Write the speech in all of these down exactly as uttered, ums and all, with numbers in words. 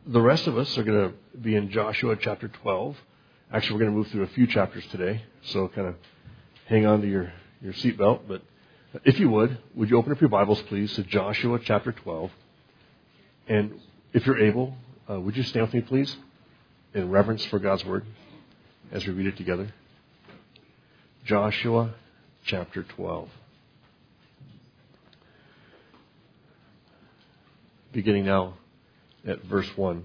the rest of us are going to be in Joshua chapter twelve. Actually, we're going to move through a few chapters today, so kind of hang on to your, your seatbelt. But if you would, would you open up your Bibles, please, to Joshua chapter twelve? And if you're able, uh, would you stand with me, please, in reverence for God's Word as we read it together? Joshua chapter twelve. Beginning now at verse one.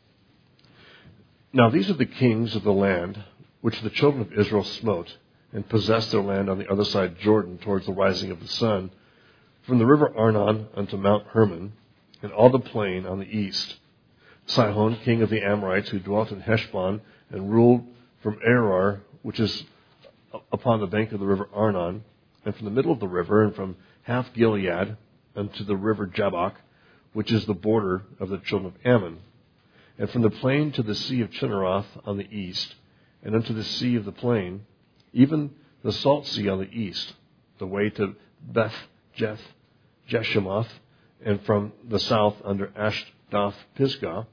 Now these are the kings of the land which the children of Israel smote, and possessed their land on the other side Jordan towards the rising of the sun, from the river Arnon unto Mount Hermon, and all the plain on the east. Sihon, king of the Amorites, who dwelt in Heshbon, and ruled from Aroer, which is upon the bank of the river Arnon, and from the middle of the river, and from half Gilead unto the river Jabbok, which is the border of the children of Ammon, and from the plain to the sea of Chinneroth on the east, and unto the sea of the plain, even the salt sea on the east, the way to Beth Jeth Jeshemoth, and from the south under Ashdoth Pisgah,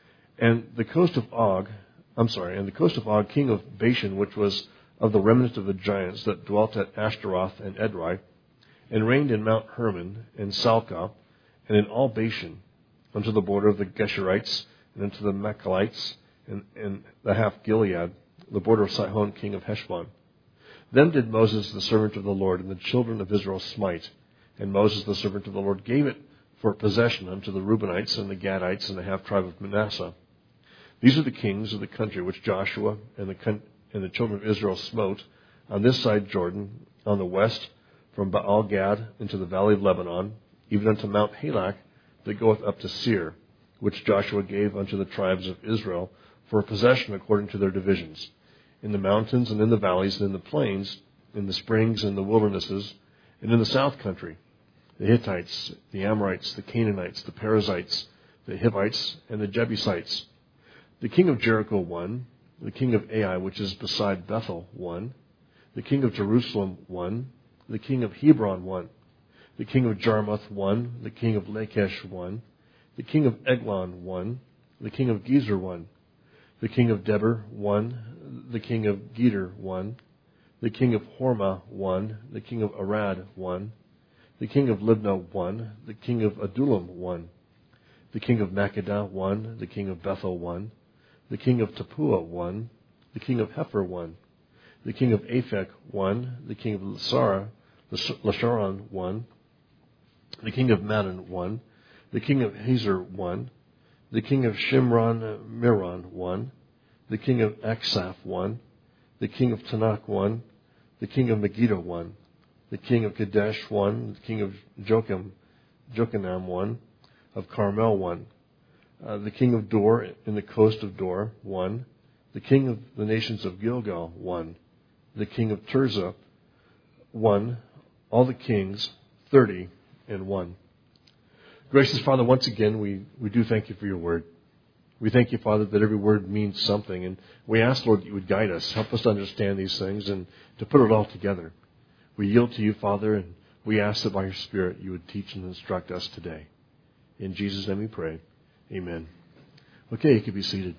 and the coast of Og, I'm sorry, and the coast of Og, king of Bashan, which was of the remnant of the giants that dwelt at Ashtaroth and Edrei, and reigned in Mount Hermon and Salcah, and in all Bashan, unto the border of the Geshurites, and unto the Machalites, and, and the half Gilead, the border of Sihon, king of Heshbon. Them did Moses, the servant of the Lord, and the children of Israel smite. And Moses, the servant of the Lord, gave it for possession unto the Reubenites, and the Gadites, and the half tribe of Manasseh. These are the kings of the country which Joshua and the, and the children of Israel smote, on this side Jordan, on the west, from Baal-Gad into the valley of Lebanon, even unto Mount Halak, that goeth up to Seir, which Joshua gave unto the tribes of Israel for a possession according to their divisions, in the mountains and in the valleys and in the plains, in the springs and the wildernesses, and in the south country, the Hittites, the Amorites, the Canaanites, the Perizzites, the Hivites, and the Jebusites. The king of Jericho won, the king of Ai, which is beside Bethel, won, the king of Jerusalem won, the king of Hebron won, the king of Jarmuth won, the king of Lachish won, the king of Eglon won, the king of Gezer won, the king of Debir won, the king of Geder won, the king of Hormah won, the king of Arad won, the king of Libnah won, the king of Adullam won, the king of Makkedah won, the king of Bethel won, the king of Tappuah won, the king of Hepher won, the king of Aphek won, the king of Lasara, Lasharon won, the king of Madon won, the king of Hazor won, the king of Shimron Miron won, the king of Aksaph won, the king of Tanakh won, the king of Megiddo won, the king of Kadesh won, the king of Joachim, Jochanan won, of Carmel won, uh, the king of Dor in the coast of Dor won, the king of the nations of Gilgal won, the king of Tirzah won, all the kings, thirty and one. Gracious Father, once again, we, we do thank you for your word. We thank you, Father, that every word means something. And we ask, Lord, that you would guide us, help us to understand these things and to put it all together. We yield to you, Father, and we ask that by your Spirit you would teach and instruct us today. In Jesus' name we pray. Amen. Okay, you can be seated.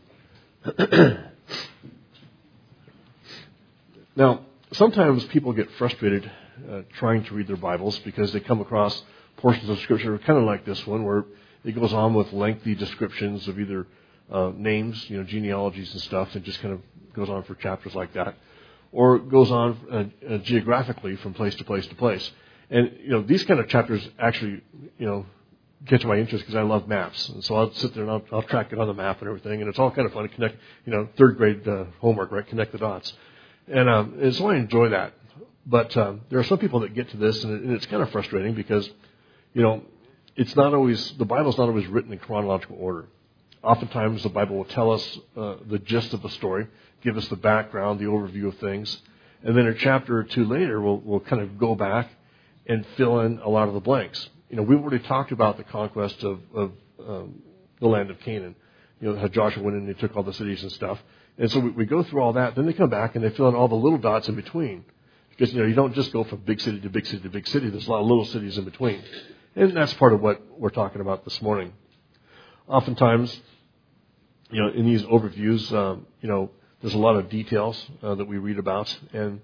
Now, sometimes people get frustrated uh, trying to read their Bibles because they come across portions of Scripture, kind of like this one, where it goes on with lengthy descriptions of either uh, names, you know, genealogies and stuff, and just kind of goes on for chapters like that, or it goes on uh, uh, geographically from place to place to place. And, you know, these kind of chapters actually, you know, catch my interest because I love maps. And so I'll sit there and I'll, I'll track it on the map and everything, and it's all kind of fun to connect, you know, third grade uh, homework, right, connect the dots. And, um, and so I enjoy that. But um, there are some people that get to this, and, it, and it's kind of frustrating because, you know, it's not always, the Bible's not always written in chronological order. Oftentimes the Bible will tell us uh, the gist of the story, give us the background, the overview of things, and then a chapter or two later we'll, we'll kind of go back and fill in a lot of the blanks. You know, we've already talked about the conquest of, of um, the land of Canaan. You know, how Joshua went in and he took all the cities and stuff. And so we, we go through all that, then they come back and they fill in all the little dots in between. Because, you know, you don't just go from big city to big city to big city. There's a lot of little cities in between. And that's part of what we're talking about this morning. Oftentimes, you know, in these overviews, um, you know, there's a lot of details uh, that we read about, and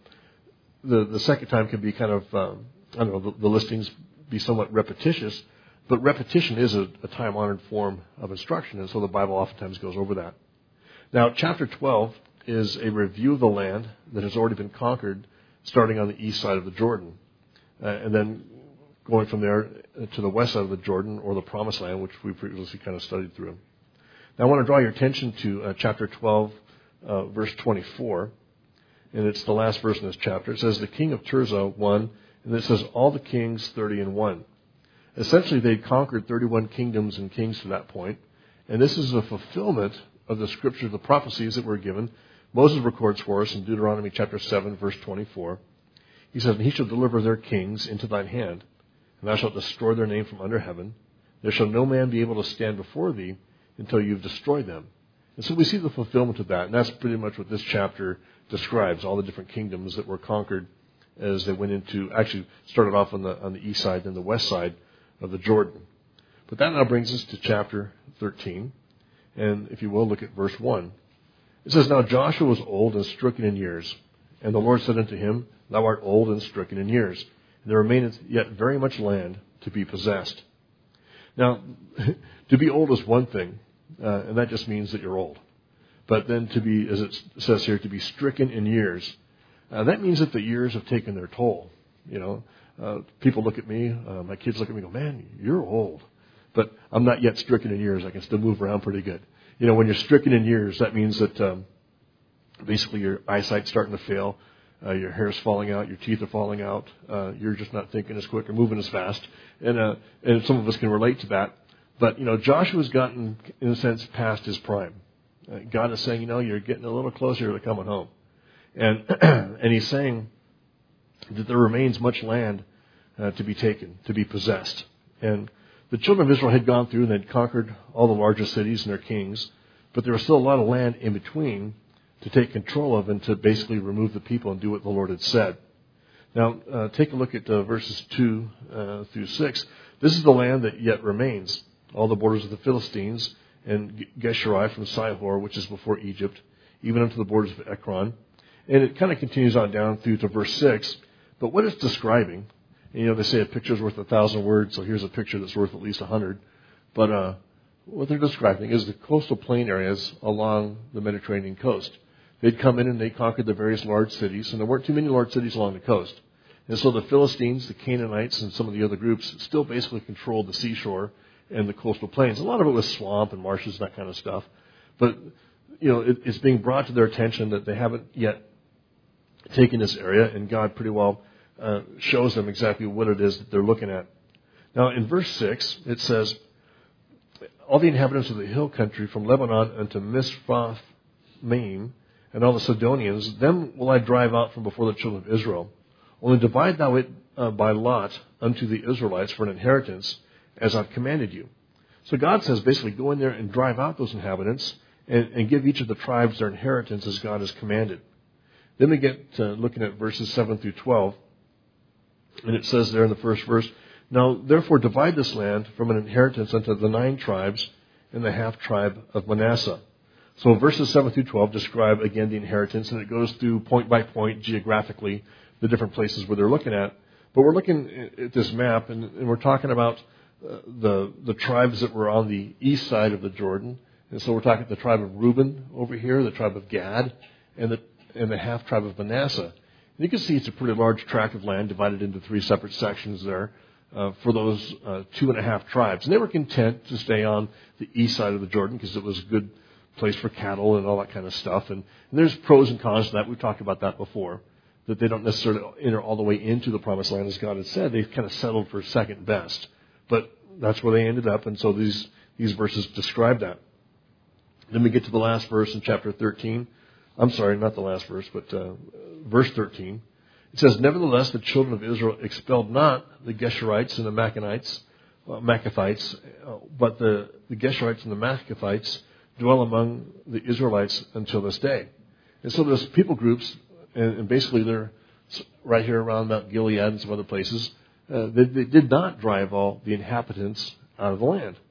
the the second time can be kind of, um, I don't know, the, the listings be somewhat repetitious, but repetition is a, a time-honored form of instruction, and so the Bible oftentimes goes over that. Now, chapter twelve is a review of the land that has already been conquered, starting on the east side of the Jordan, uh, and then going from there to the west side of the Jordan, or the Promised Land, which we previously kind of studied through. Now, I want to draw your attention to uh, chapter twelve, uh, verse twenty-four, and it's the last verse in this chapter. It says, the king of Tirzah won, and it says, all the kings thirty and one. Essentially, they'd conquered thirty-one kingdoms and kings to that point, and this is a fulfillment of the scriptures, the prophecies that were given. Moses records for us in Deuteronomy chapter seven, verse twenty-four. He says, and he shall deliver their kings into thine hand, and thou shalt destroy their name from under heaven. There shall no man be able to stand before thee until you've destroyed them. And so we see the fulfillment of that, and that's pretty much what this chapter describes, all the different kingdoms that were conquered as they went into, actually started off on the on the east side, then the west side of the Jordan. But that now brings us to chapter thirteen, and if you will, look at verse one. It says, now Joshua was old and stricken in years, and the Lord said unto him, thou art old and stricken in years, and there remaineth yet very much land to be possessed. Now, to be old is one thing, uh, and that just means that you're old. But then to be, as it says here, to be stricken in years, uh, that means that the years have taken their toll. You know, uh, people look at me, uh, my kids look at me and go, man, you're old. But I'm not yet stricken in years. I can still move around pretty good. You know, when you're stricken in years, that means that um, basically your eyesight's starting to fail. Uh, your hair's falling out, your teeth are falling out, uh, you're just not thinking as quick or moving as fast. And, uh, and some of us can relate to that. But, you know, Joshua's gotten, in a sense, past his prime. Uh, God is saying, you know, you're getting a little closer to coming home. And, and he's saying that there remains much land uh, to be taken, to be possessed. And the children of Israel had gone through and they'd conquered all the largest cities and their kings, but there was still a lot of land in between to take control of and to basically remove the people and do what the Lord had said. Now, uh, take a look at uh, verses two uh, through six. This is the land that yet remains, all the borders of the Philistines, and Geshuri from Sihor, which is before Egypt, even unto the borders of Ekron. And it kind of continues on down through to verse six. But what it's describing, and, you know, they say a picture is worth a thousand words, so here's a picture that's worth at least a hundred. But uh, what they're describing is the coastal plain areas along the Mediterranean coast. They'd come in and they conquered the various large cities, and there weren't too many large cities along the coast. And so the Philistines, the Canaanites, and some of the other groups still basically controlled the seashore and the coastal plains. A lot of it was swamp and marshes, that kind of stuff. But, you know, it, it's being brought to their attention that they haven't yet taken this area, and God pretty well uh, shows them exactly what it is that they're looking at. Now, in verse six, it says, all the inhabitants of the hill country from Lebanon unto Misphah Maim, and all the Sidonians, them will I drive out from before the children of Israel. Only divide thou it uh, by lot unto the Israelites for an inheritance, as I've commanded you. So God says, basically, go in there and drive out those inhabitants and, and give each of the tribes their inheritance as God has commanded. Then we get to looking at verses seven through twelve, and it says there in the first verse, now therefore divide this land from an inheritance unto the nine tribes and the half tribe of Manasseh. So verses seven through twelve describe, again, the inheritance, and it goes through point by point, geographically, the different places where they're looking at. But we're looking at this map, and, and we're talking about uh, the the tribes that were on the east side of the Jordan. And so we're talking the tribe of Reuben over here, the tribe of Gad, and the and the half tribe of Manasseh. And you can see it's a pretty large tract of land divided into three separate sections there uh, for those uh, two and a half tribes. And they were content to stay on the east side of the Jordan because it was a good place for cattle and all that kind of stuff. And, and there's pros and cons to that. We've talked about that before, that they don't necessarily enter all the way into the promised land as God had said. They've kind of settled for second best. But that's where they ended up, and so these, these verses describe that. Then we get to the last verse in chapter thirteen. I'm sorry, not the last verse, but uh, verse thirteen. It says, nevertheless, the children of Israel expelled not the Geshurites and the Machanites, uh, Machathites, uh, but the, the Geshurites and the Machathites dwell among the Israelites until this day. And so there's people groups, and, and basically they're right here around Mount Gilead and some other places. Uh, they, they did not drive all the inhabitants out of the land.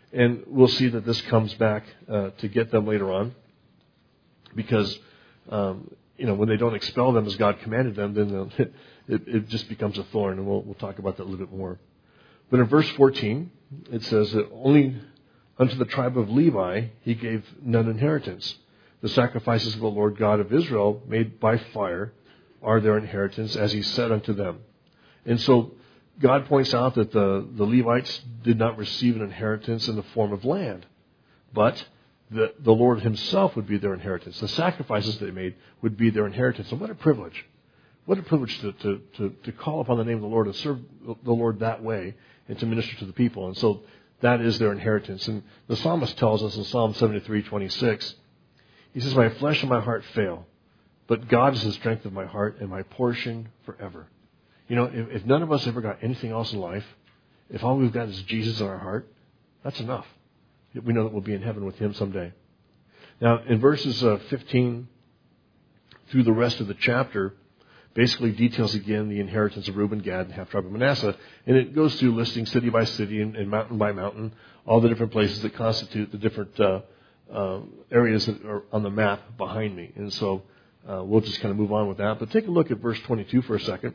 And we'll see that this comes back uh, to get them later on, because um, you know, when they don't expel them as God commanded them, then it, it just becomes a thorn, and we'll, we'll talk about that a little bit more. But in verse fourteen, it says that only unto the tribe of Levi he gave none inheritance. The sacrifices of the Lord God of Israel made by fire are their inheritance, as he said unto them. And so God points out that the, the Levites did not receive an inheritance in the form of land, but the, the Lord himself would be their inheritance. The sacrifices they made would be their inheritance. And what a privilege. What a privilege to, to, to, to call upon the name of the Lord and serve the Lord that way and to minister to the people. And so that is their inheritance. And the psalmist tells us in Psalm seventy-three twenty-six, he says, my flesh and my heart fail, but God is the strength of my heart and my portion forever. You know, if, if none of us ever got anything else in life, if all we've got is Jesus in our heart, that's enough. We know that we'll be in heaven with him someday. Now, in verses uh, fifteen through the rest of the chapter, basically details again the inheritance of Reuben, Gad, and half-tribe of Manasseh. And it goes through listing city by city and, and mountain by mountain, all the different places that constitute the different uh, uh, areas that are on the map behind me. And so uh, we'll just kind of move on with that. But take a look at verse twenty-two for a second.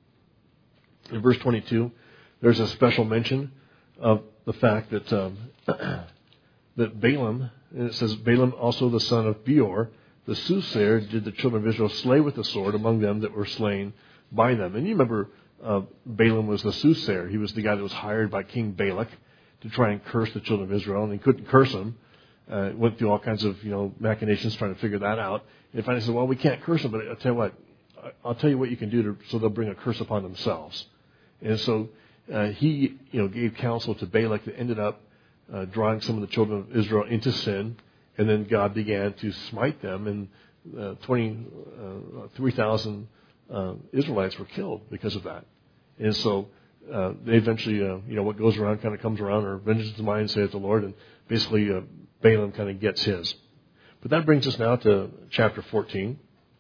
In verse twenty-two, there's a special mention of the fact that um, that Balaam, and it says, Balaam also the son of Beor, the soothsayer, did the children of Israel slay with the sword among them that were slain by them. And you remember uh, Balaam was the soothsayer. He was the guy that was hired by King Balak to try and curse the children of Israel, and he couldn't curse them. Uh, went through all kinds of, you know, machinations trying to figure that out. And finally said, well, we can't curse them, but I'll tell you what, I'll tell you what you can do to, so they'll bring a curse upon themselves. And so uh, he, you know, gave counsel to Balak that ended up uh, drawing some of the children of Israel into sin, and then God began to smite them, and uh, twenty-three thousand uh, Israelites were killed because of that. And so uh, they eventually, uh, you know, what goes around kind of comes around, or vengeance is mine, saith the Lord, and basically uh, Balaam kind of gets his. But that brings us now to chapter fourteen.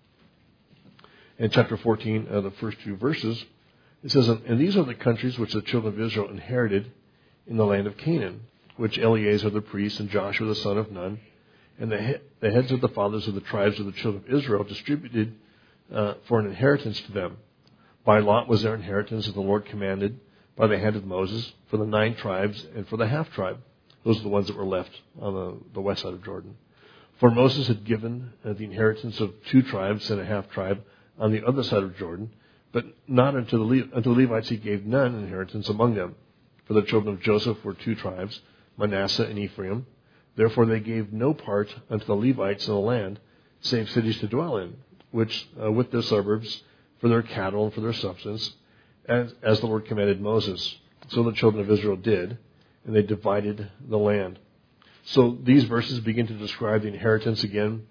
In chapter fourteen, uh, the first few verses, it says, and these are the countries which the children of Israel inherited in the land of Canaan, which Eleazar the priest and Joshua the son of Nun, and the, he- the heads of the fathers of the tribes of the children of Israel distributed uh, for an inheritance to them. By lot was their inheritance, as the Lord commanded by the hand of Moses, for the nine tribes and for the half-tribe. Those are the ones that were left on the, the west side of Jordan. For Moses had given uh, the inheritance of two tribes and a half-tribe on the other side of Jordan, but not unto the, Le- unto the Levites he gave none inheritance among them. For the children of Joseph were two tribes, Manasseh and Ephraim. Therefore they gave no part unto the Levites in the land, save cities to dwell in, which uh, with their suburbs, for their cattle and for their substance, as, as the Lord commanded Moses. So the children of Israel did, and they divided the land. So these verses begin to describe the inheritance again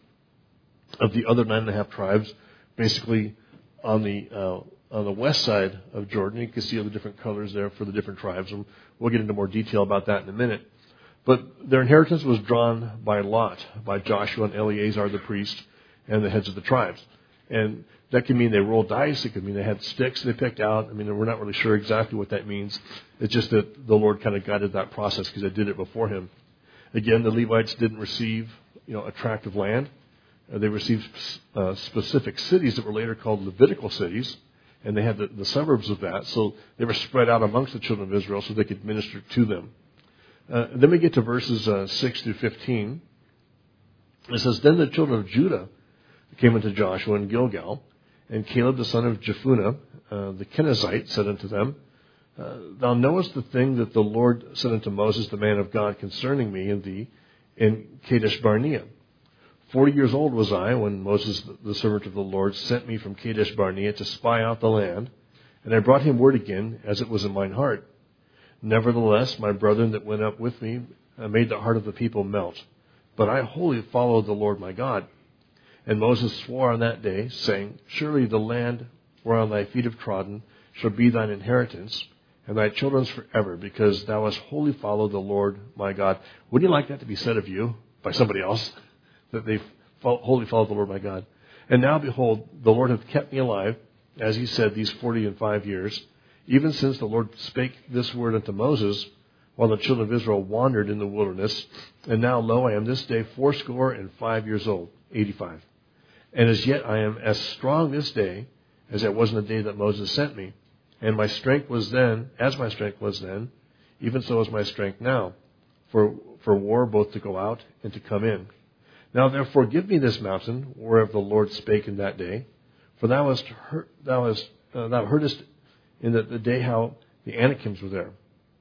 of the other nine and a half tribes, basically on the uh, on the west side of Jordan. You can see all the different colors there for the different tribes, and we'll get into more detail about that in a minute. But their inheritance was drawn by lot, by Joshua and Eleazar the priest and the heads of the tribes. And that could mean they rolled dice. It could mean they had sticks they picked out. I mean, we're not really sure exactly what that means. It's just that the Lord kind of guided that process because they did it before him. Again, the Levites didn't receive, you know, a tract of land. Uh, they received uh, specific cities that were later called Levitical cities, and they had the, the suburbs of that. So they were spread out amongst the children of Israel so they could minister to them. Uh, then we get to verses uh, six through fifteen. It says, Then the children of Judah came unto Joshua in Gilgal, and Caleb the son of Jephunneh, uh, the Kenizzite, said unto them, uh, Thou knowest the thing that the Lord said unto Moses, the man of God, concerning me and thee in Kadesh Barnea. Forty years old was I when Moses, the servant of the Lord, sent me from Kadesh Barnea to spy out the land, and I brought him word again, as it was in mine heart. Nevertheless, my brethren that went up with me uh, made the heart of the people melt. But I wholly followed the Lord my God. And Moses swore on that day, saying, Surely the land whereon thy feet have trodden shall be thine inheritance, and thy children's forever, because thou hast wholly followed the Lord my God. Wouldn't you like that to be said of you by somebody else? That they wholly followed the Lord my God. And now, behold, the Lord hath kept me alive, as he said, these forty and five years, even since the Lord spake this word unto Moses, while the children of Israel wandered in the wilderness. And now, lo, I am this day fourscore and five years old, eighty-five. And as yet I am as strong this day as I was in the day that Moses sent me. And my strength was then, as my strength was then, even so is my strength now, for, for war both to go out and to come in. Now therefore give me this mountain, whereof the Lord spake in that day, for thou hast heard, thou hast, uh, thou heardest in the, the day how the Anakims were there,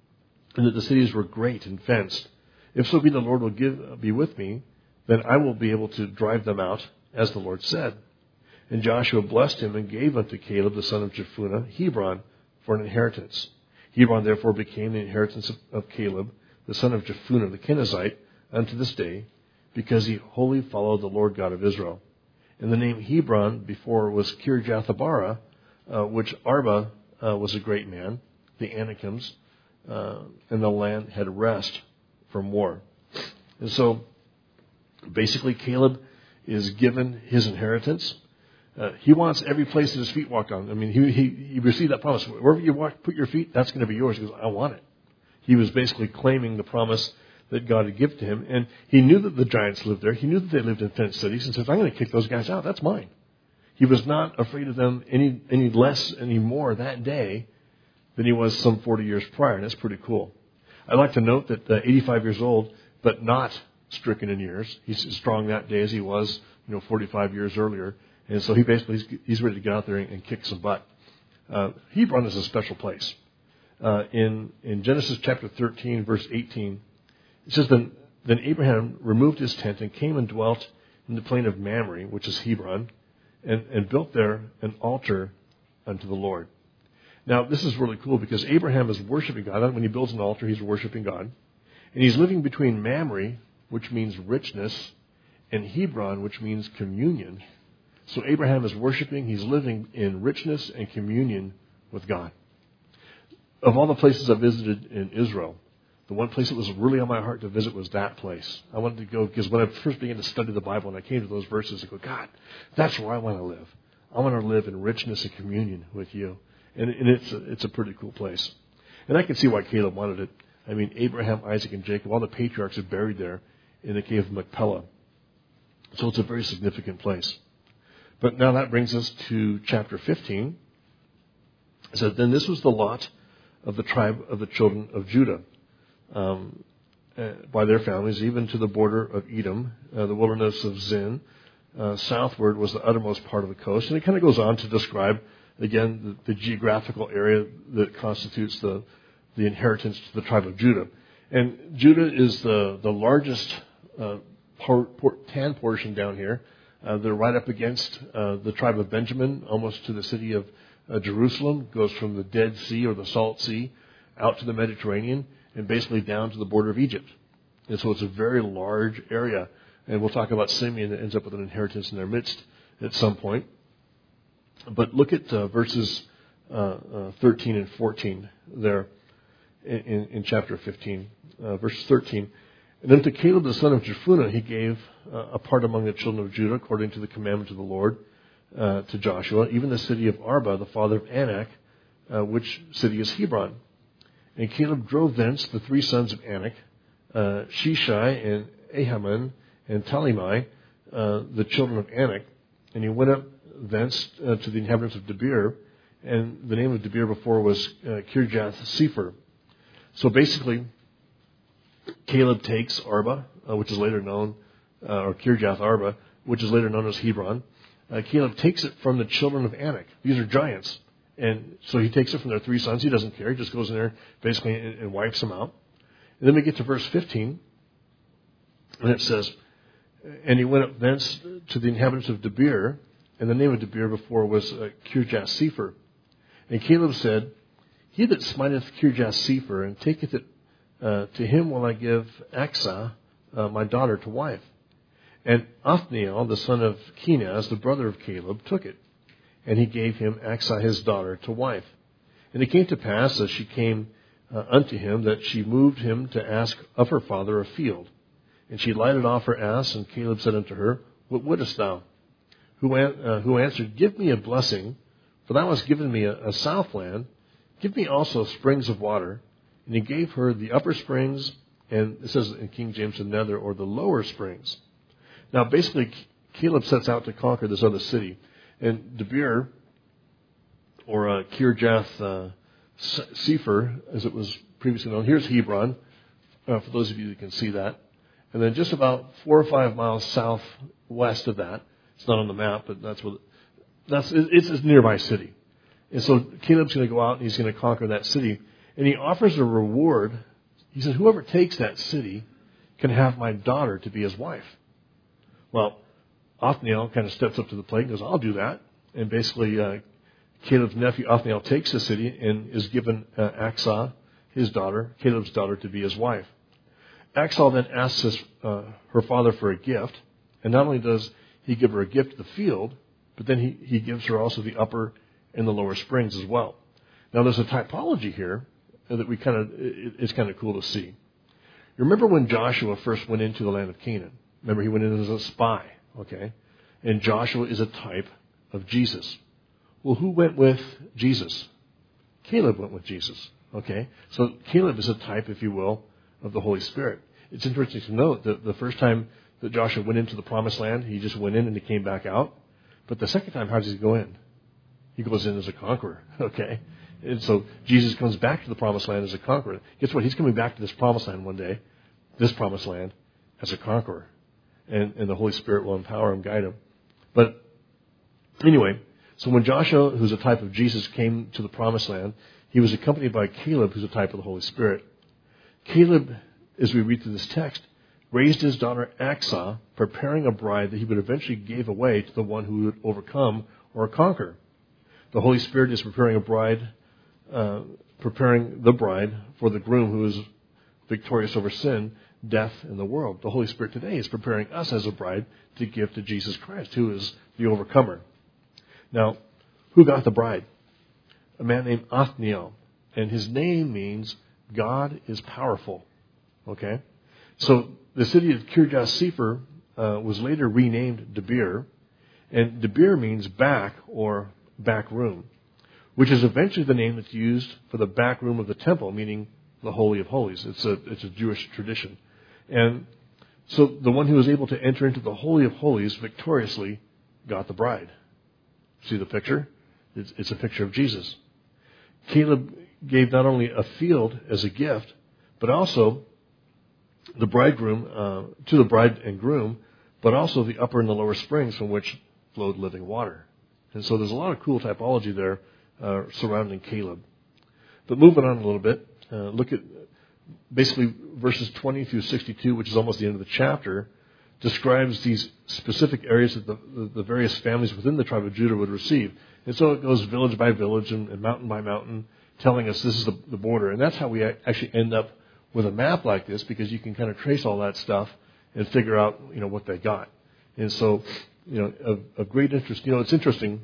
and that the cities were great and fenced. If so be the Lord will give, be with me, then I will be able to drive them out, as the Lord said. And Joshua blessed him and gave unto Caleb the son of Jephunneh Hebron for an inheritance. Hebron therefore became the inheritance of, of Caleb, the son of Jephunneh the Kenizzite, unto this day, because he wholly followed the Lord God of Israel. And the name Hebron before was Kirjathabara, uh, which Arba uh, was a great man, the Anakims, uh, and the land had rest from war. And so, basically, Caleb is given his inheritance. Uh, he wants every place that his feet walk on. I mean, he, he, he received that promise. Wherever you walk, put your feet, that's going to be yours. He goes, I want it. He was basically claiming the promise that God had given to him. And he knew that the giants lived there. He knew that they lived in fenced cities and says, I'm going to kick those guys out. That's mine. He was not afraid of them any, any less, any more that day than he was some forty years prior. And that's pretty cool. I'd like to note that uh, eighty-five years old, but not stricken in years. He's as strong that day as he was, you know, forty-five years earlier. And so he basically, he's, he's ready to get out there and, and kick some butt. Uh, Hebron is a special place. Uh, in, in Genesis chapter thirteen, verse eighteen, it says, then, then Abraham removed his tent and came and dwelt in the plain of Mamre, which is Hebron, and, and built there an altar unto the Lord. Now, this is really cool because Abraham is worshiping God. When he builds an altar, he's worshiping God. And he's living between Mamre, which means richness, and Hebron, which means communion. So Abraham is worshiping, he's living in richness and communion with God. Of all the places I visited in Israel, the one place that was really on my heart to visit was that place. I wanted to go because when I first began to study the Bible and I came to those verses, I go, God, that's where I want to live. I want to live in richness and communion with you. And, and it's, a, it's a pretty cool place. And I can see why Caleb wanted it. I mean, Abraham, Isaac, and Jacob, all the patriarchs are buried there in the cave of Machpelah. So it's a very significant place. But now that brings us to chapter fifteen. It says, then this was the lot of the tribe of the children of Judah, um, uh, by their families, even to the border of Edom, uh, the wilderness of Zin. Uh, southward was the uttermost part of the coast. And it kind of goes on to describe, again, the, the geographical area that constitutes the, the inheritance to the tribe of Judah. And Judah is the, the largest uh, port, port, tan portion down here. Uh, they're right up against uh, the tribe of Benjamin, almost to the city of uh, Jerusalem. Goes from the Dead Sea or the Salt Sea out to the Mediterranean and basically down to the border of Egypt. And so it's a very large area. And we'll talk about Simeon that ends up with an inheritance in their midst at some point. But look at uh, verses uh, uh, thirteen and fourteen there in, in, in chapter fifteen. Uh, verse thirteen. And unto Caleb the son of Jephunneh he gave uh, a part among the children of Judah, according to the commandment of the Lord, uh, to Joshua, even the city of Arba, the father of Anak, uh, which city is Hebron. And Caleb drove thence the three sons of Anak, uh, Sheshai and Ahiman and Talimai, uh, the children of Anak. And he went up thence uh, to the inhabitants of Debir, and the name of Debir before was uh, Kirjath-Sepher. So basically, Caleb takes Arba, uh, which is later known, uh, or Kirjath Arba, which is later known as Hebron. Uh, Caleb takes it from the children of Anak. These are giants. And so he takes it from their three sons. He doesn't care. He just goes in there basically and, and wipes them out. And then we get to verse fifteen, and it says, and he went up thence to the inhabitants of Debir, and the name of Debir before was uh, Kirjath-Sepher. And Caleb said, he that smiteth Kirjath-Sepher and taketh it Uh, to him will I give Achsah, uh, my daughter, to wife. And Othniel, the son of Kenaz, the brother of Caleb, took it. And he gave him Achsah, his daughter, to wife. And it came to pass, as she came uh, unto him, that she moved him to ask of her father a field. And she lighted off her ass, and Caleb said unto her, what wouldest thou? Who, an- uh, who answered, give me a blessing, for thou hast given me a, a southland. Give me also springs of water, and he gave her the upper springs, and it says in King James the nether, or the lower springs. Now, basically, Caleb sets out to conquer this other city. And Debir, or uh, Kirjath uh, Sefer, as it was previously known, here's Hebron, uh, for those of you that can see that. And then just about four or five miles southwest of that, it's not on the map, but that's what, that's, it's a nearby city. And so Caleb's going to go out and he's going to conquer that city. And he offers a reward. He says, whoever takes that city can have my daughter to be his wife. Well, Othniel kind of steps up to the plate and goes, I'll do that. And basically, uh, Caleb's nephew Othniel takes the city and is given uh, Achsah, his daughter, Caleb's daughter, to be his wife. Achsah then asks his, uh, her father for a gift. And not only does he give her a gift of the field, but then he, he gives her also the upper and the lower springs as well. Now, there's a typology here that we kind of, it, it's kind of cool to see. You remember when Joshua first went into the land of Canaan? Remember, he went in as a spy, okay? And Joshua is a type of Jesus. Well, who went with Jesus? Caleb went with Jesus, okay? So Caleb is a type, if you will, of the Holy Spirit. It's interesting to note that the first time that Joshua went into the promised land, he just went in and he came back out. But the second time, how does he go in? He goes in as a conqueror, okay? And so Jesus comes back to the promised land as a conqueror. Guess what? He's coming back to this promised land one day, this promised land, as a conqueror. And, and the Holy Spirit will empower him, guide him. But anyway, so when Joshua, who's a type of Jesus, came to the promised land, he was accompanied by Caleb, who's a type of the Holy Spirit. Caleb, as we read through this text, raised his daughter Achsah, preparing a bride that he would eventually give away to the one who would overcome or conquer. The Holy Spirit is preparing a bride, uh, preparing the bride for the groom who is victorious over sin, death, and the world. The Holy Spirit today is preparing us as a bride to give to Jesus Christ, who is the overcomer. Now, who got the bride? A man named Othniel. And his name means God is powerful. Okay? So the city of Kirjath Sefer uh, was later renamed Debir. And Debir means back or back room, which is eventually the name that's used for the back room of the temple, meaning the Holy of Holies. It's a, it's a Jewish tradition. And so the one who was able to enter into the Holy of Holies victoriously got the bride. See the picture? It's, it's a picture of Jesus. Caleb gave not only a field as a gift, but also the bridegroom, uh, to the bride and groom, but also the upper and the lower springs from which flowed living water. And so there's a lot of cool typology there uh, surrounding Caleb. But moving on a little bit, uh, look at basically verses twenty through sixty-two, which is almost the end of the chapter, describes these specific areas that the, the, the various families within the tribe of Judah would receive. And so it goes village by village and, and mountain by mountain, telling us this is the, the border. And that's how we actually end up with a map like this, because you can kind of trace all that stuff and figure out, you know, what they got. And so, you know, of, of great interest. You know, it's interesting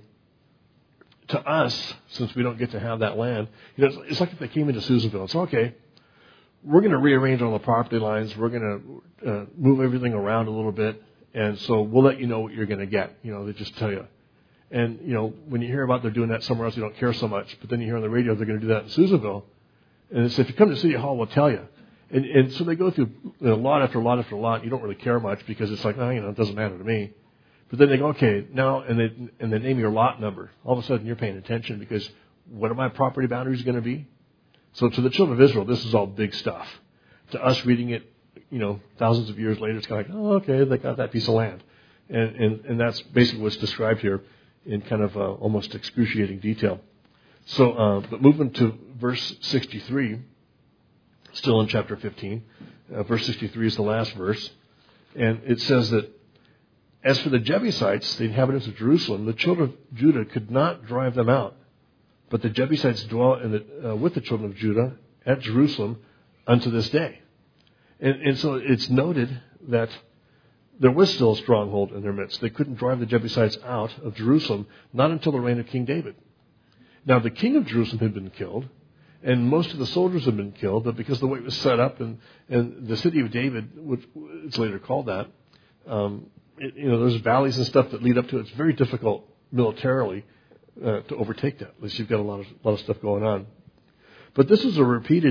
to us, since we don't get to have that land. You know, it's, it's like if they came into Susanville. It's okay. We're going to rearrange all the property lines. We're going to uh, move everything around a little bit. And so we'll let you know what you're going to get. You know, they just tell you. And, you know, when you hear about they're doing that somewhere else, you don't care so much. But then you hear on the radio they're going to do that in Susanville. And it's, if you come to City Hall, we'll tell you. And, and so they go through you know, lot after lot after lot. You don't really care much because it's like, oh, you know, it doesn't matter to me. But then they go, okay, now, and they, and they name your lot number. All of a sudden you're paying attention because what are my property boundaries going to be? So to the children of Israel, this is all big stuff. To us reading it, you know, thousands of years later, it's kind of like, oh, okay, they got that piece of land. And, and, and that's basically what's described here in kind of uh, almost excruciating detail. So, uh, but moving to verse sixty-three, still in chapter fifteen, uh, verse sixty-three is the last verse. And it says that, as for the Jebusites, the inhabitants of Jerusalem, the children of Judah could not drive them out. But the Jebusites dwell in the, uh, with the children of Judah at Jerusalem unto this day. And, and so it's noted that there was still a stronghold in their midst. They couldn't drive the Jebusites out of Jerusalem, not until the reign of King David. Now, the king of Jerusalem had been killed, and most of the soldiers had been killed, but because the way it was set up, and, and the city of David, which it's later called that, um, it, you know, there's valleys and stuff that lead up to it. It's very difficult militarily uh, to overtake that. At least you've got a lot of, lot of stuff going on. But this is a repeated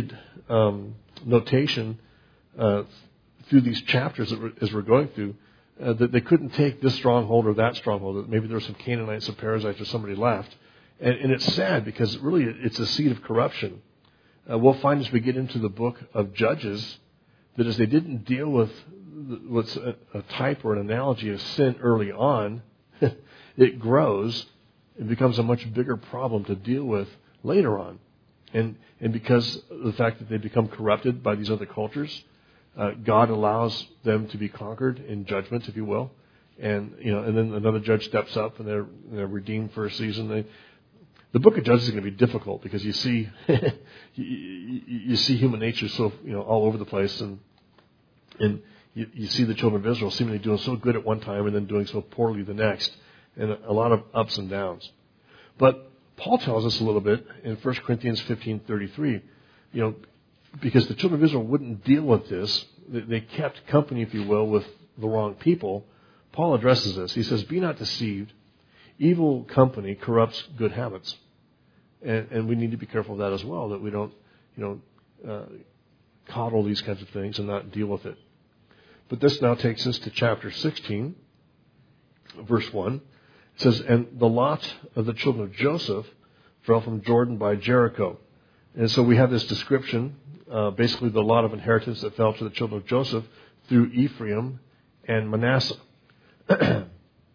um, notation uh, through these chapters that we're, as we're going through, uh, that they couldn't take this stronghold or that stronghold. That maybe there were some Canaanites, some Perizzites, or somebody left. And, and it's sad because really it's a seed of corruption. Uh, we'll find as we get into the book of Judges that as they didn't deal with what's a, a type or an analogy of sin early on, it grows. It becomes a much bigger problem to deal with later on. And and because of the fact that they become corrupted by these other cultures, uh, God allows them to be conquered in judgment, if you will. And you know, and then another judge steps up and they're, they're redeemed for a season. They, the book of Judges is going to be difficult because you see you, you see human nature so you know all over the place, and and you, you see the children of Israel seemingly doing so good at one time and then doing so poorly the next, and a, a lot of ups and downs. But Paul tells us a little bit in First Corinthians fifteen thirty-three, you know, because the children of Israel wouldn't deal with this, they kept company, if you will, with the wrong people. Paul addresses this. He says, "Be not deceived. Evil company corrupts good habits," and, and we need to be careful of that as well, that we don't, you know, uh, coddle these kinds of things and not deal with it. But this now takes us to chapter sixteen, verse one. It says, "And the lot of the children of Joseph fell from Jordan by Jericho." And so we have this description, uh, basically the lot of inheritance that fell to the children of Joseph through Ephraim and Manasseh. the,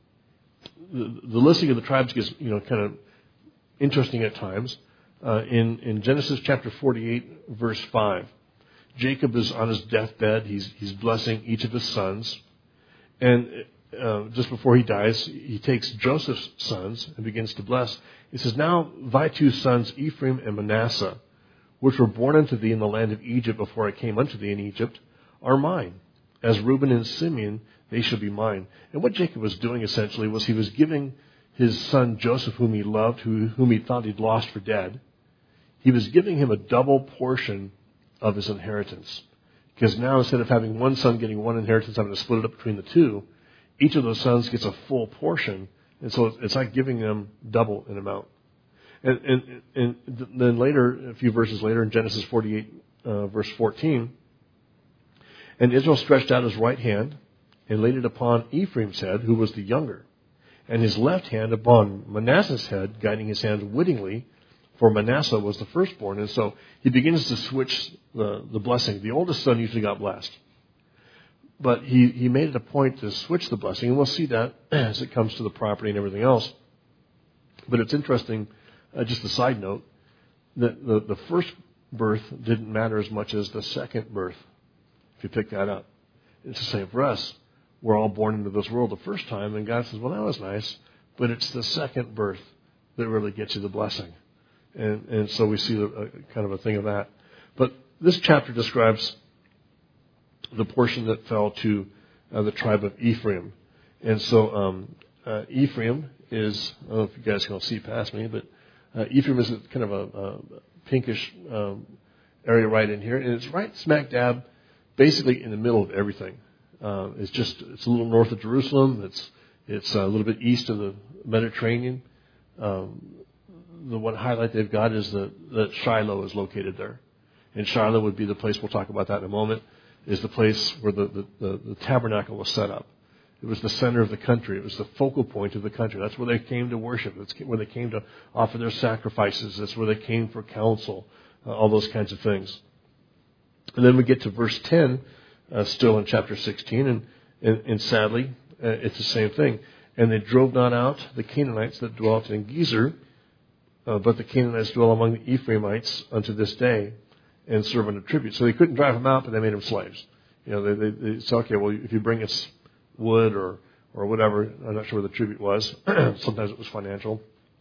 the listing of the tribes gets, you know, kind of interesting at times. Uh, in, in Genesis chapter forty-eight, verse five, Jacob is on his deathbed. He's, he's blessing each of his sons. And Uh, just before he dies, he takes Joseph's sons and begins to bless. He says, "Now thy two sons, Ephraim and Manasseh, which were born unto thee in the land of Egypt before I came unto thee in Egypt, are mine. As Reuben and Simeon, they shall be mine." And what Jacob was doing essentially was he was giving his son Joseph, whom he loved, who, whom he thought he'd lost for dead, he was giving him a double portion of his inheritance. Because now instead of having one son getting one inheritance, having to split it up between the two, each of those sons gets a full portion, and so it's like giving them double in amount. And, and, and then later, a few verses later, in Genesis forty-eight, uh, verse fourteen, "And Israel stretched out his right hand and laid it upon Ephraim's head, who was the younger, and his left hand upon Manasseh's head, guiding his hand wittingly, for Manasseh was the firstborn." And so he begins to switch the, the blessing. The oldest son usually got blessed. But he, he made it a point to switch the blessing, and we'll see that as it comes to the property and everything else. But it's interesting, uh, just a side note, that the, the first birth didn't matter as much as the second birth, if you pick that up. It's the same for us. We're all born into this world the first time, and God says, well, that was nice, but it's the second birth that really gets you the blessing. And, and so we see a, a kind of a thing of that. But this chapter describes the portion that fell to uh, the tribe of Ephraim. And so um, uh, Ephraim is, I don't know if you guys can all see past me, but uh, Ephraim is kind of a, a pinkish um, area right in here. And it's right smack dab, basically in the middle of everything. Uh, it's just, it's a little north of Jerusalem. It's it's a little bit east of the Mediterranean. Um, the one highlight they've got is that, that Shiloh is located there. And Shiloh would be the place, we'll talk about that in a moment, is the place where the, the, the, the tabernacle was set up. It was the center of the country. It was the focal point of the country. That's where they came to worship. That's where they came to offer their sacrifices. That's where they came for counsel, uh, all those kinds of things. And then we get to verse ten, uh, still in chapter sixteen, and, and, and sadly, uh, it's the same thing. "And they drove not out the Canaanites that dwelt in Gezer, uh, but the Canaanites dwell among the Ephraimites unto this day, and serve under tribute." So they couldn't drive them out, but they made them slaves. You know, they, they, they said, okay, well, if you bring us wood or, or whatever, I'm not sure where the tribute was. Sometimes it was financial.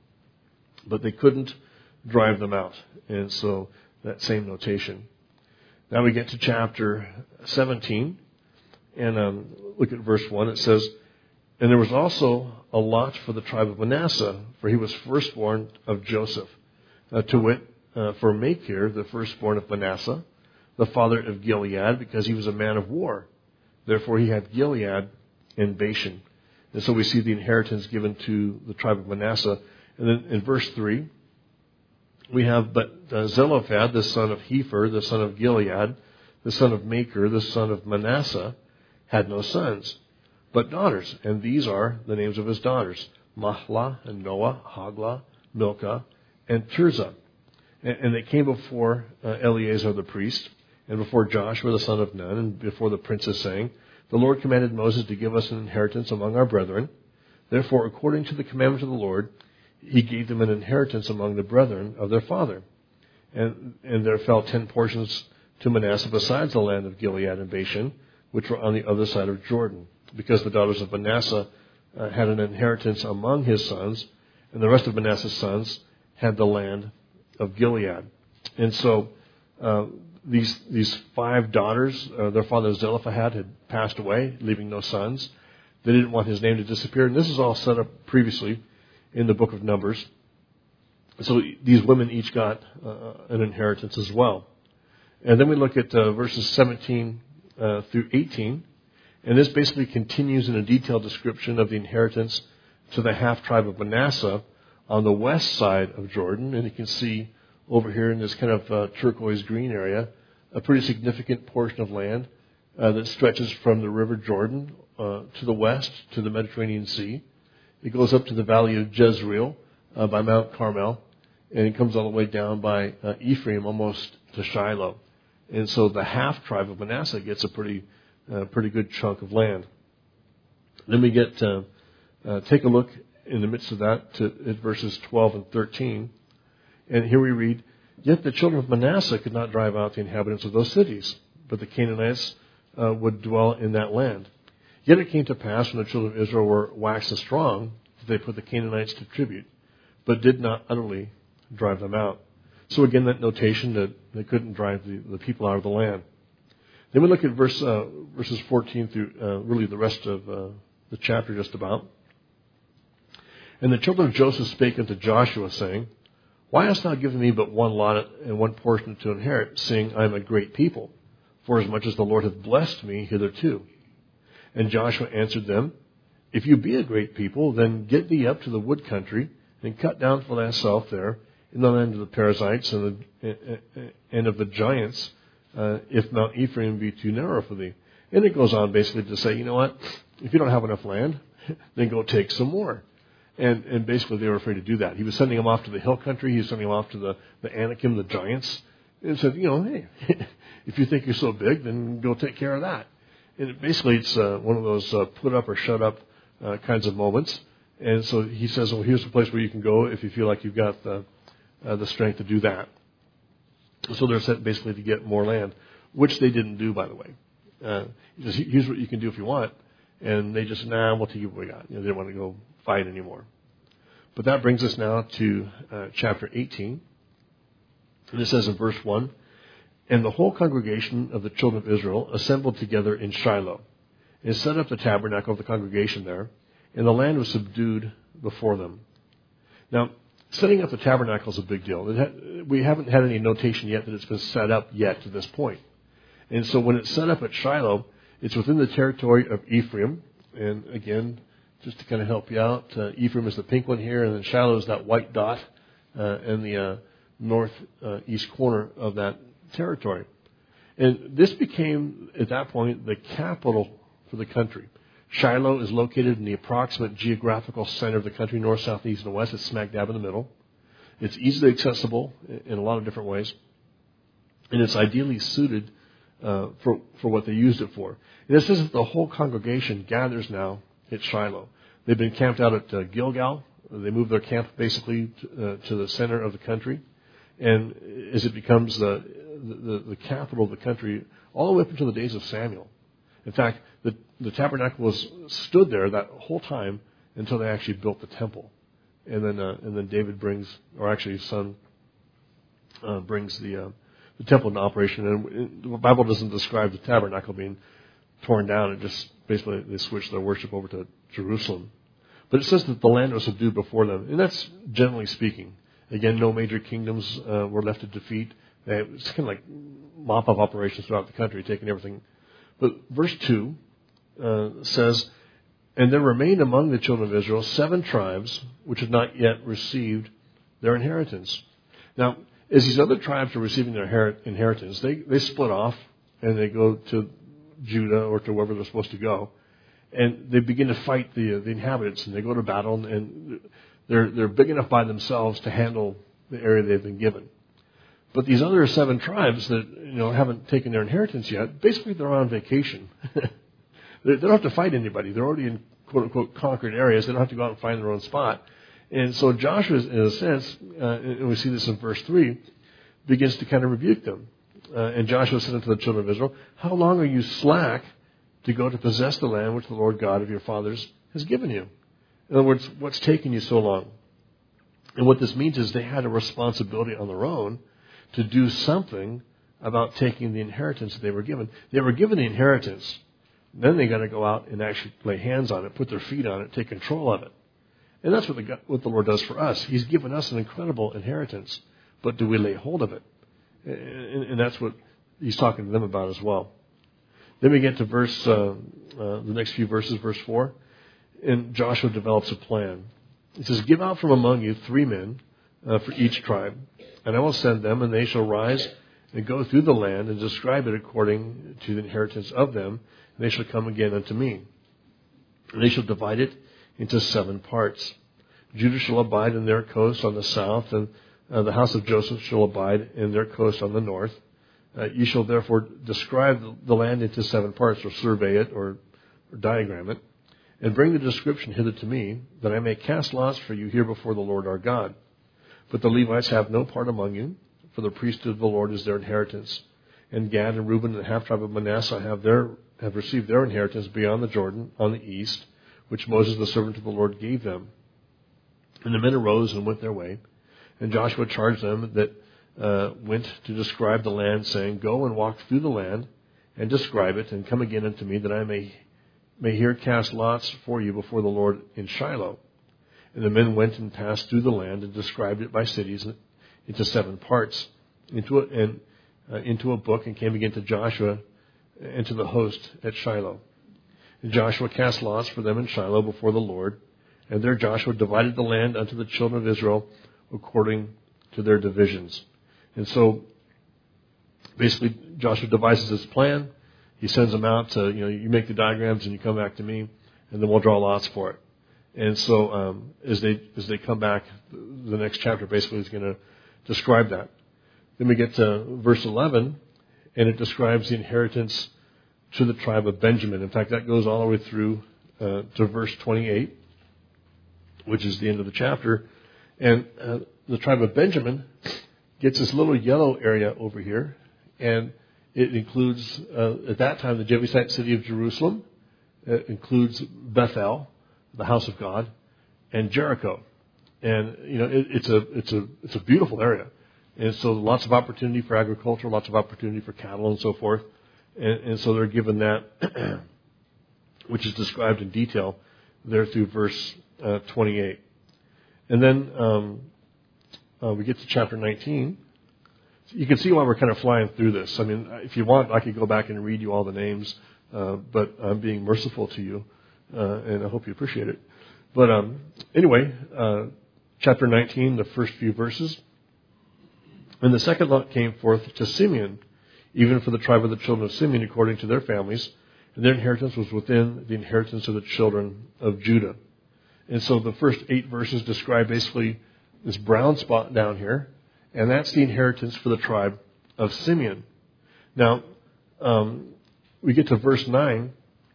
But they couldn't drive them out. And so that same notation. Now we get to chapter seventeen. And um, look at verse one. It says, "And there was also a lot for the tribe of Manasseh, for he was firstborn of Joseph, uh, to wit, Uh, for Machir, the firstborn of Manasseh, the father of Gilead, because he was a man of war. Therefore he had Gilead and Bashan." And so we see the inheritance given to the tribe of Manasseh. And then in verse three, we have, but uh, Zelophehad, the son of Hepher, the son of Gilead, the son of Machir, the son of Manasseh, had no sons, but daughters. And these are the names of his daughters: Mahlah and Noah, Haglah, Milcah, and Tirzah. And, and they came before uh, Eleazar the priest, and before Joshua the son of Nun, and before the princes, saying, "The Lord commanded Moses to give us an inheritance among our brethren. Therefore, according to the commandment of the Lord, he gave them an inheritance among the brethren of their father. And, and there fell ten portions to Manasseh besides the land of Gilead and Bashan, which were on the other side of Jordan, because the daughters of Manasseh uh, had an inheritance among his sons, and the rest of Manasseh's sons had the land of Gilead." And so uh, these these five daughters, uh, their father Zelophehad had passed away, leaving no sons. They didn't want his name to disappear, and this is all set up previously in the book of Numbers. So these women each got uh, an inheritance as well. And then we look at uh, verses seventeen uh, through eighteen, and this basically continues in a detailed description of the inheritance to the half-tribe of Manasseh on the west side of Jordan. And you can see over here in this kind of uh, turquoise green area a pretty significant portion of land uh, that stretches from the river Jordan uh, to the west to the Mediterranean Sea. It goes up to the valley of Jezreel uh, by Mount Carmel, and it comes all the way down by uh, Ephraim almost to Shiloh. And so the half-tribe of Manasseh gets a pretty uh, pretty good chunk of land. Then we get uh, uh, take a look in the midst of that to at verses twelve and thirteen. And here we read, "Yet the children of Manasseh could not drive out the inhabitants of those cities, but the Canaanites uh, would dwell in that land. Yet it came to pass when the children of Israel were waxed strong that they put the Canaanites to tribute, but did not utterly drive them out." So again, that notation that they couldn't drive the, the people out of the land. Then we look at verse uh, verses fourteen through uh, really the rest of uh, the chapter just about. "And the children of Joseph spake unto Joshua, saying, Why hast thou given me but one lot and one portion to inherit, seeing I am a great people, forasmuch as the Lord hath blessed me hitherto? And Joshua answered them, If you be a great people, then get thee up to the wood country, and cut down for thyself there, in the land of the Perizzites and, the, and of the giants, uh, if Mount Ephraim be too narrow for thee." And it goes on basically to say, you know what, if you don't have enough land, then go take some more. And, and basically they were afraid to do that. He was sending them off to the hill country. He was sending them off to the, the Anakim, the giants, and said, you know, hey, if you think you're so big, then go take care of that. And it, basically it's uh, one of those uh, put up or shut up uh, kinds of moments. And so he says, well, here's the place where you can go if you feel like you've got the Uh, the strength to do that. So they're sent basically to get more land, which they didn't do, by the way. Uh, he says, here's what you can do if you want. And they just, nah, we'll take what we got. You know, they didn't want to go fight anymore. But that brings us now to uh, chapter eighteen. And it says in verse one, "And the whole congregation of the children of Israel assembled together in Shiloh, and set up the tabernacle of the congregation there, and the land was subdued before them." Now, setting up the tabernacle is a big deal. We haven't had any notation yet that it's been set up yet to this point. And so when it's set up at Shiloh, it's within the territory of Ephraim. And again, just to kind of help you out, uh, Ephraim is the pink one here, and then Shiloh is that white dot uh, in the uh, northeast uh, corner of that territory. And this became, at that point, the capital for the country. Shiloh is located in the approximate geographical center of the country, north, south, east, and west. It's smack dab in the middle. It's easily accessible in a lot of different ways. And it's ideally suited uh, for, for what they used it for. And it says that the whole congregation gathers now at Shiloh. They've been camped out at uh, Gilgal. They moved their camp basically to, uh, to the center of the country. And as it becomes the, the, the capital of the country, all the way up until the days of Samuel. In fact, the, the tabernacle was stood there that whole time until they actually built the temple, and then uh, and then David brings, or actually his son uh, brings the uh, the temple into operation. And the Bible doesn't describe the tabernacle being torn down; it just basically they switched their worship over to Jerusalem. But it says that the land was subdued before them, and that's generally speaking. Again, no major kingdoms uh, were left to defeat. They, it's kind of like mop-up operations throughout the country, taking everything. But verse two uh, says, "And there remained among the children of Israel seven tribes which had not yet received their inheritance." Now, as these other tribes are receiving their inheritance, they, they split off and they go to Judah or to wherever they're supposed to go. And they begin to fight the, the inhabitants, and they go to battle, and they're, they're big enough by themselves to handle the area they've been given. But these other seven tribes that, you know, haven't taken their inheritance yet, basically they're on vacation. They don't have to fight anybody. They're already in quote-unquote conquered areas. They don't have to go out and find their own spot. And so Joshua, in a sense, uh, and we see this in verse three, begins to kind of rebuke them. Uh, and Joshua said unto the children of Israel, how long are you slack to go to possess the land which the Lord God of your fathers has given you? In other words, what's taking you so long? And what this means is they had a responsibility on their own to do something about taking the inheritance that they were given. They were given the inheritance. Then they got to go out and actually lay hands on it, put their feet on it, take control of it. And that's what the, what the Lord does for us. He's given us an incredible inheritance. But do we lay hold of it? And, and that's what he's talking to them about as well. Then we get to verse, uh, uh, the next few verses, verse four. And Joshua develops a plan. He says, give out from among you three men uh, for each tribe. And I will send them, and they shall rise and go through the land and describe it according to the inheritance of them. And they shall come again unto me. And they shall divide it into seven parts. Judah shall abide in their coast on the south, and uh, the house of Joseph shall abide in their coast on the north. Uh, you shall therefore describe the land into seven parts, or survey it, or, or diagram it, and bring the description hither to me, that I may cast lots for you here before the Lord our God. But the Levites have no part among you, for the priesthood of the Lord is their inheritance. And Gad and Reuben and the half tribe of Manasseh have their have received their inheritance beyond the Jordan on the east, which Moses the servant of the Lord gave them. And the men arose and went their way. And Joshua charged them that uh, went to describe the land, saying, go and walk through the land and describe it, and come again unto me, that I may may here cast lots for you before the Lord in Shiloh. And the men went and passed through the land and described it by cities into seven parts, into a, and uh, into a book, and came again to Joshua and to the host at Shiloh. And Joshua cast lots for them in Shiloh before the Lord, and there Joshua divided the land unto the children of Israel according to their divisions. And so, basically, Joshua devises his plan. He sends them out to, you know, you make the diagrams and you come back to me, and then we'll draw lots for it. And so, um, as they as they come back, the next chapter basically is going to describe that. Then we get to verse eleven, and it describes the inheritance to the tribe of Benjamin. In fact, that goes all the way through uh, to verse twenty-eight, which is the end of the chapter. And uh, the tribe of Benjamin gets this little yellow area over here, and it includes, uh, at that time, the Jebusite city of Jerusalem. It includes Bethel, the house of God, and Jericho. And, you know, it, it's a it's a it's a beautiful area. And so lots of opportunity for agriculture, lots of opportunity for cattle and so forth. And, and so they're given that, which is described in detail there through verse uh, twenty-eight. And then um, uh, we get to chapter nineteen. You can see why we're kind of flying through this. I mean, if you want, I could go back and read you all the names, uh, but I'm being merciful to you, uh, and I hope you appreciate it. But um, anyway, uh, chapter nineteen, the first few verses. And the second lot came forth to Simeon, even for the tribe of the children of Simeon, according to their families, and their inheritance was within the inheritance of the children of Judah. And so the first eight verses describe basically this brown spot down here, and that's the inheritance for the tribe of Simeon. Now, um, we get to verse nine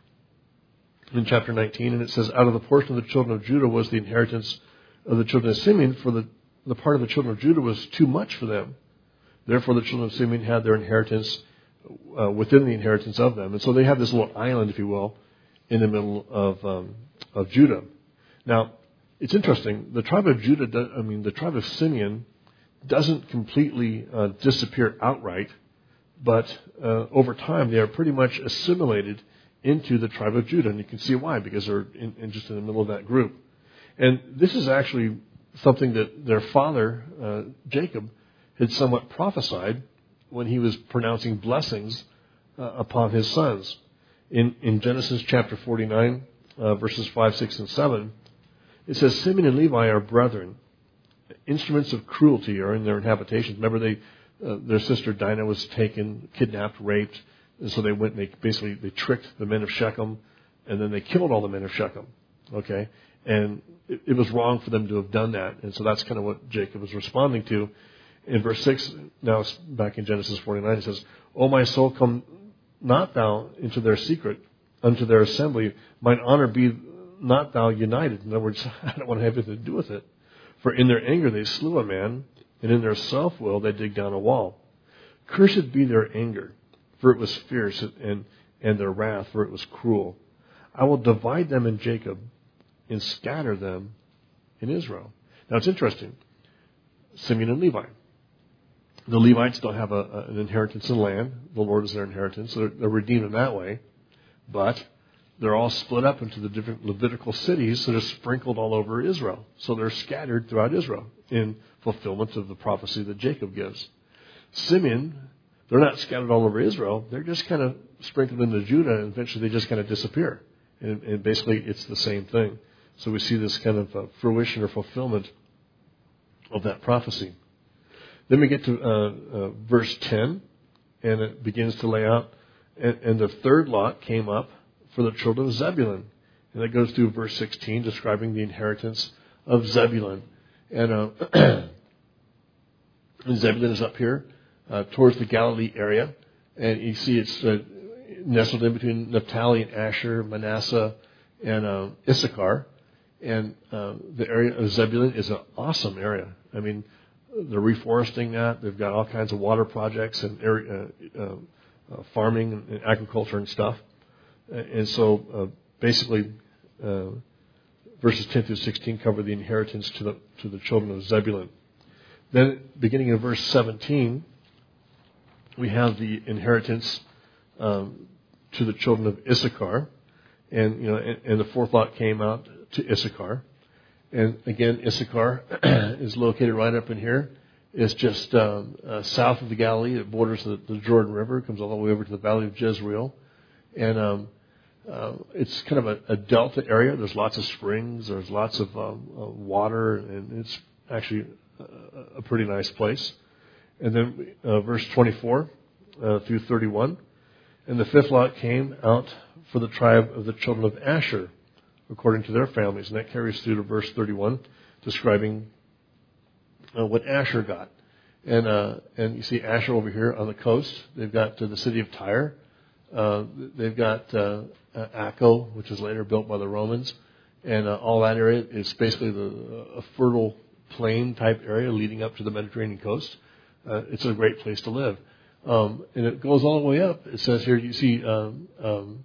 in chapter nineteen, and it says, out of the portion of the children of Judah was the inheritance of the children of Simeon, for the, the part of the children of Judah was too much for them. Therefore, the children of Simeon had their inheritance uh, within the inheritance of them. And so they have this little island, if you will, in the middle of um, of Judah. Now, it's interesting. The tribe of Judah, do, I mean, the tribe of Simeon doesn't completely uh, disappear outright, but uh, over time they are pretty much assimilated into the tribe of Judah. And you can see why, because they're in, in just in the middle of that group. And this is actually something that their father, uh, Jacob, had somewhat prophesied when he was pronouncing blessings uh, upon his sons. In, in Genesis chapter forty-nine, uh, verses five, six, and seven, it says, Simeon and Levi are brethren. instruments of cruelty are in their habitations. Remember, they uh, their sister Dinah was taken, kidnapped, raped, and so they went. And they basically they tricked the men of Shechem, and then they killed all the men of Shechem. Okay, and it, it was wrong for them to have done that, and so that's kind of what Jacob was responding to. In verse six, now it's back in Genesis forty-nine, it says, "O my soul, come not thou into their secret, unto their assembly. Mine honor be not thou united." In other words, I don't want to have anything to do with it. For in their anger they slew a man, and in their self-will they dig down a wall. Cursed be their anger, for it was fierce, and, and their wrath, for it was cruel. I will divide them in Jacob, and scatter them in Israel. Now it's interesting. Simeon and Levi. The Levites don't have a, a, an inheritance in land. The Lord is their inheritance, so they're, they're redeemed in that way. But they're all split up into the different Levitical cities that are sprinkled all over Israel. So they're scattered throughout Israel in fulfillment of the prophecy that Jacob gives. Simeon, they're not scattered all over Israel. They're just kind of sprinkled into Judah, and eventually they just kind of disappear. And, and basically it's the same thing. So we see this kind of uh, fruition or fulfillment of that prophecy. Then we get to uh, uh, verse ten, and it begins to lay out, and, and the third lot came up for the children of Zebulun. And that goes through verse sixteen, describing the inheritance of Zebulun. And, uh, and Zebulun is up here uh, towards the Galilee area. And you see it's uh, nestled in between Naphtali and Asher, Manasseh, and uh, Issachar. And uh, the area of Zebulun is an awesome area. I mean, they're reforesting that. They've got all kinds of water projects and area, uh, uh, farming and agriculture and stuff. And so uh, basically, uh, verses ten through sixteen cover the inheritance to the to the children of Zebulun. Then, beginning in verse seventeen, we have the inheritance um, to the children of Issachar, and you know, and, and the fourth lot came out to Issachar. And again, Issachar is located right up in here. It's just um, uh, south of the Galilee. It borders the, the Jordan River. It comes all the way over to the valley of Jezreel. And um, uh, it's kind of a, a delta area. There's lots of springs. There's lots of um, uh, water. And it's actually a, a pretty nice place. And then uh, verse twenty-four uh, through thirty-one. And the fifth lot came out for the tribe of the children of Asher, according to their families. And that carries through to verse thirty-one, describing uh, what Asher got. And uh, and you see Asher over here on the coast. They've got uh, the city of Tyre. Uh, they've got uh, uh, Acco, which was later built by the Romans. And uh, all that area is basically the, a fertile plain type area leading up to the Mediterranean coast. Uh, it's a great place to live. Um, and it goes all the way up. It says here, you see um, um,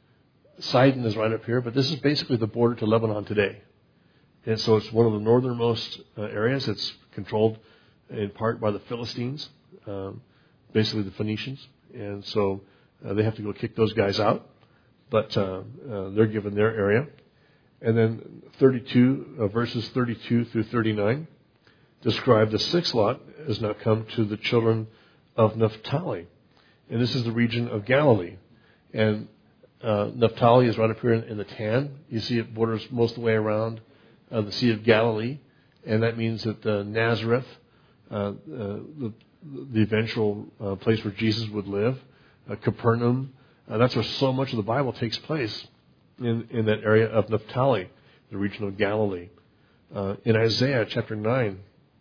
Sidon is right up here, but this is basically the border to Lebanon today. And so it's one of the northernmost uh, areas. It's controlled in part by the Philistines, um, basically the Phoenicians. And so uh, they have to go kick those guys out, but uh, uh, they're given their area. And then thirty-two, uh, verses thirty-two through thirty-nine describe the sixth lot has now come to the children of Naphtali. And this is the region of Galilee. And Uh, Naphtali is right up here in, in the tan. You see it borders most of the way around uh, the Sea of Galilee. And that means that uh, Nazareth, uh, uh, the, the eventual uh, place where Jesus would live, uh, Capernaum, uh, that's where so much of the Bible takes place, in, in that area of Naphtali, the region of Galilee. Uh, in Isaiah chapter nine,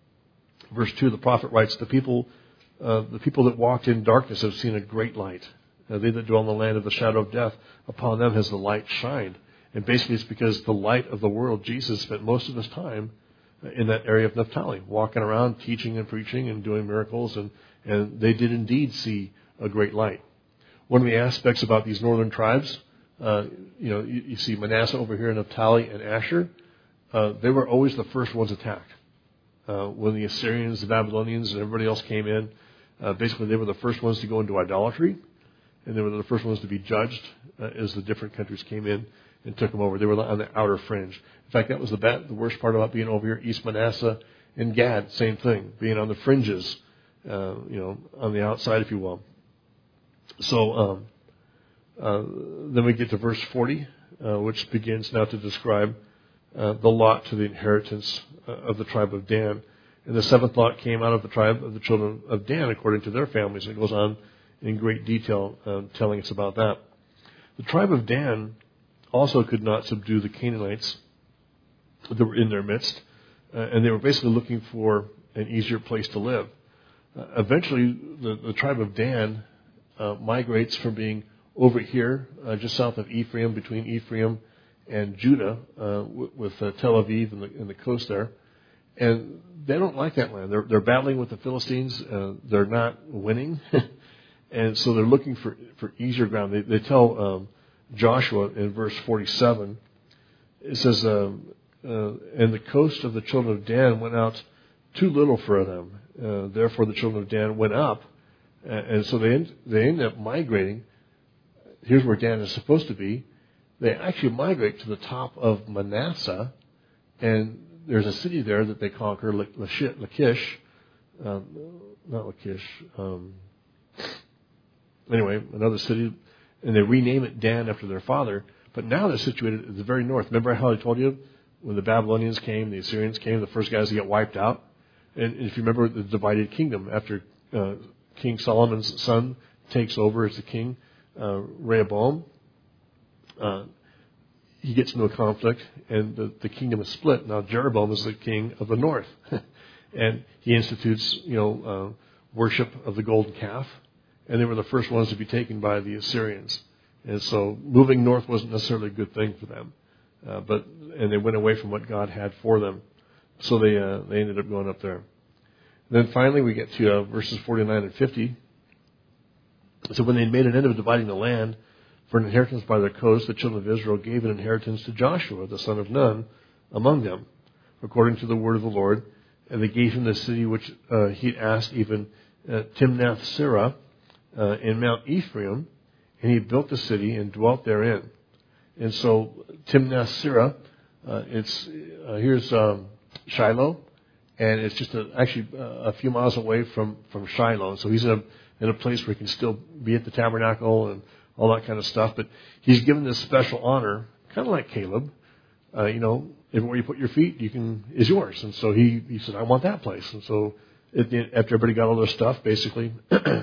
verse two, the prophet writes, the people, uh, the people that walked in darkness have seen a great light. Uh, they that dwell in the land of the shadow of death, upon them has the light shined. And basically it's because the light of the world, Jesus, spent most of his time in that area of Naphtali, walking around, teaching and preaching and doing miracles, and, and they did indeed see a great light. One of the aspects about these northern tribes, uh, you know, you, you see Manasseh over here, Naphtali and Asher, uh, they were always the first ones attacked. Uh, when the Assyrians, the Babylonians, and everybody else came in, uh, basically they were the first ones to go into idolatry. And they were the first ones to be judged uh, as the different countries came in and took them over. They were on the outer fringe. In fact, that was the bad, the worst part about being over here. East Manasseh and Gad, same thing, being on the fringes, uh, you know, on the outside, if you will. So um, uh, then we get to verse forty, uh, which begins now to describe uh, the lot to the inheritance uh, of the tribe of Dan. And the seventh lot came out of the tribe of the children of Dan, according to their families. It goes on in great detail uh, telling us about that. The tribe of Dan also could not subdue the Canaanites that were in their midst, uh, and they were basically looking for an easier place to live. Uh, eventually, the, the tribe of Dan uh, migrates from being over here, uh, just south of Ephraim, between Ephraim and Judah, uh, with, with uh, Tel Aviv and the, and the coast there. And they don't like that land. They're, they're battling with the Philistines. Uh, they're not winning. And so they're looking for, for easier ground. They, they tell um, Joshua in verse forty-seven, it says, um, uh, and the coast of the children of Dan went out too little for them. Uh, therefore the children of Dan went up. Uh, and so they, end, they end up migrating. Here's where Dan is supposed to be. They actually migrate to the top of Manasseh, and there's a city there that they conquer, Lachish, um, not Lachish, um, anyway, another city, and they rename it Dan after their father, but now they're situated at the very north. Remember how I told you when the Babylonians came, the Assyrians came, the first guys to get wiped out? And if you remember the divided kingdom, after uh, King Solomon's son takes over as the king, uh, Rehoboam, uh, he gets into a conflict, and the, the kingdom is split. Now Jeroboam is the king of the north, and he institutes, you know, uh, worship of the golden calf, and they were the first ones to be taken by the Assyrians. And so moving north wasn't necessarily a good thing for them, uh, but and they went away from what God had for them, so they uh, they ended up going up there. And then finally we get to uh, verses forty-nine and fifty. So when they made an end of dividing the land for an inheritance by their coast, the children of Israel gave an inheritance to Joshua, the son of Nun, among them, according to the word of the Lord. And they gave him the city which uh, he asked, even uh, Timnath-Serah, uh, in Mount Ephraim, and he built the city and dwelt therein. And so Timnath-Serah, uh, it's uh, here's um, Shiloh, and it's just a, actually uh, a few miles away from, from Shiloh. So he's in a in a place where he can still be at the tabernacle and all that kind of stuff. But he's given this special honor, kind of like Caleb. Uh, you know, everywhere you put your feet, you can is yours. And so he, he said, I want that place. And so at the, after everybody got all their stuff, basically, you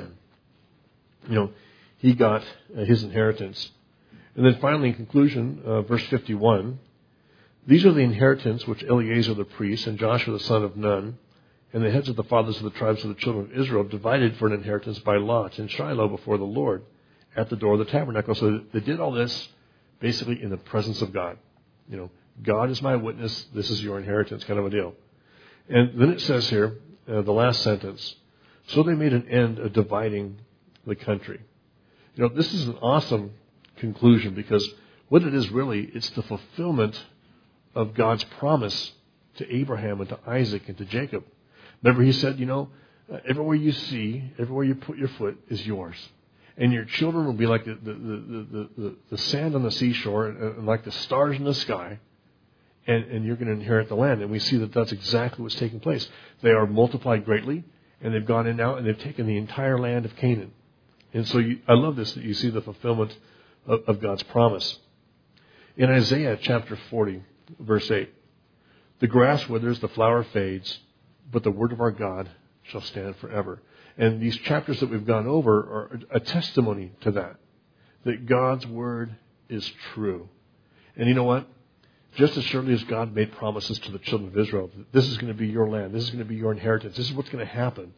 know, he got uh, his inheritance. And then finally, in conclusion, uh, verse fifty-one, these are the inheritance which Eleazar the priest and Joshua the son of Nun and the heads of the fathers of the tribes of the children of Israel divided for an inheritance by lot in Shiloh before the Lord at the door of the tabernacle. So they did all this basically in the presence of God. You know, God is my witness. This is your inheritance, kind of a deal. And then it says here, uh, the last sentence, so they made an end of dividing the country. You know, this is an awesome conclusion because what it is really, it's the fulfillment of God's promise to Abraham and to Isaac and to Jacob. Remember, he said, you know, uh, everywhere you see, everywhere you put your foot is yours. And your children will be like the, the, the, the, the, the sand on the seashore and, and like the stars in the sky. And, and you're going to inherit the land. And we see that that's exactly what's taking place. They are multiplied greatly, and they've gone in now, and they've taken the entire land of Canaan. And so you, I love this, that you see the fulfillment of, of God's promise. In Isaiah chapter forty, verse eight, the grass withers, the flower fades, but the word of our God shall stand forever. And these chapters that we've gone over are a testimony to that, that God's word is true. And you know what? Just as surely as God made promises to the children of Israel, that this is going to be your land, this is going to be your inheritance, this is what's going to happen,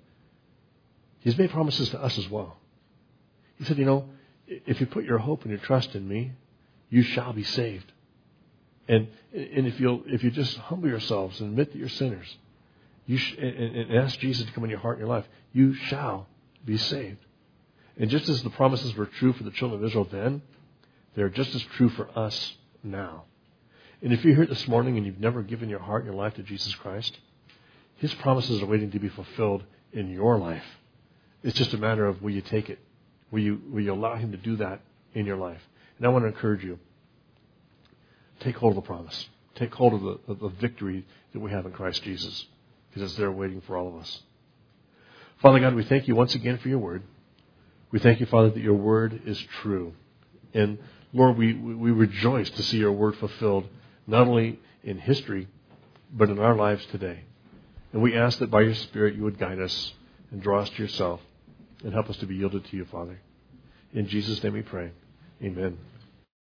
He's made promises to us as well. He said, you know, if you put your hope and your trust in me, you shall be saved. And and if you'll if you just humble yourselves and admit that you're sinners, you sh- and, and ask Jesus to come in your heart and your life, you shall be saved. And just as the promises were true for the children of Israel then, they're just as true for us now. And if you're here this morning and you've never given your heart and your life to Jesus Christ, His promises are waiting to be fulfilled in your life. It's just a matter of will you take it? Will you, will you allow Him to do that in your life? And I want to encourage you, take hold of the promise. Take hold of the, of the victory that we have in Christ Jesus, because it's there waiting for all of us. Father God, we thank you once again for your word. We thank you, Father, that your word is true. And Lord, we, we rejoice to see your word fulfilled, not only in history, but in our lives today. And we ask that by your Spirit you would guide us and draw us to yourself and help us to be yielded to you, Father. In Jesus' name we pray. Amen.